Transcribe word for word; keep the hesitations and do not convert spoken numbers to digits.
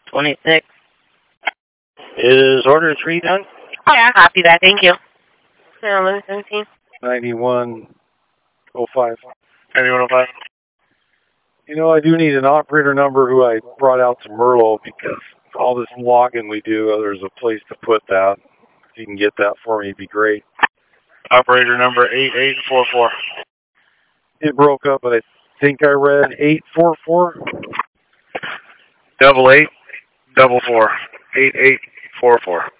twenty-six. Is order three done? Oh, yeah, copy that. Thank you. eleven seventeen. ninety-one oh five. ninety-one oh five. You know, I do need an operator number who I brought out to Merlo because all this logging we do, uh, there's a place to put that. If you can get that for me, it'd be great. Operator number eight eight four four. It broke up, but I think I read eight four four. Double eight, double four. Eight eight four four.